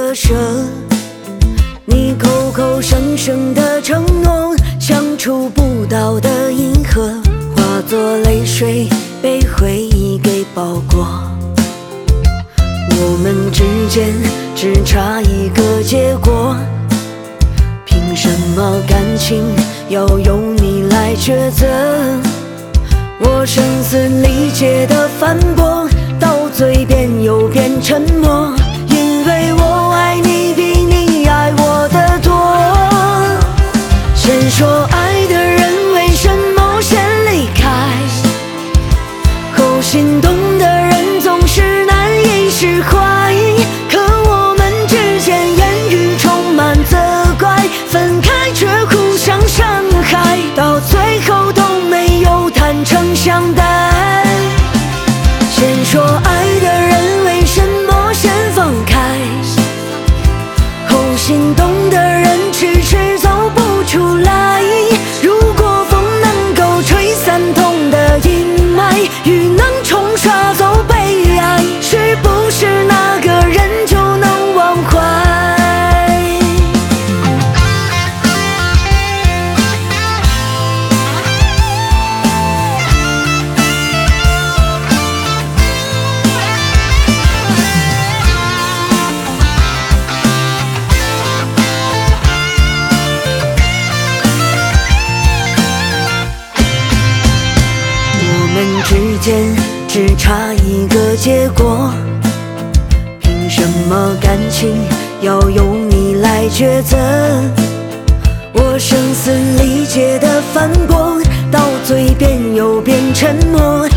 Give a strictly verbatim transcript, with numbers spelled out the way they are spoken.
割舍，你口口声声的承诺，像触不到的银河，化作泪水被回忆给包裹。我们之间只差一个结果，凭什么感情要由你来抉择？我声嘶力竭的反驳，到嘴边又变沉默，因为我爱你比你爱我的多。先说爱的人为什么先离开，后心动的人总是难以释怀，可我们之间言语充满责怪，分开却互相伤害，到最后都没有坦诚相待。先说爱的人为什么先放开，后心动的人迟迟走不出来。如果风能够吹散痛的阴霾，雨能冲刷走悲哀，是不是那个人就能忘怀？之间只差一个结果，凭什么感情要由你来抉择？我声嘶力竭的反驳，到嘴边又变沉默，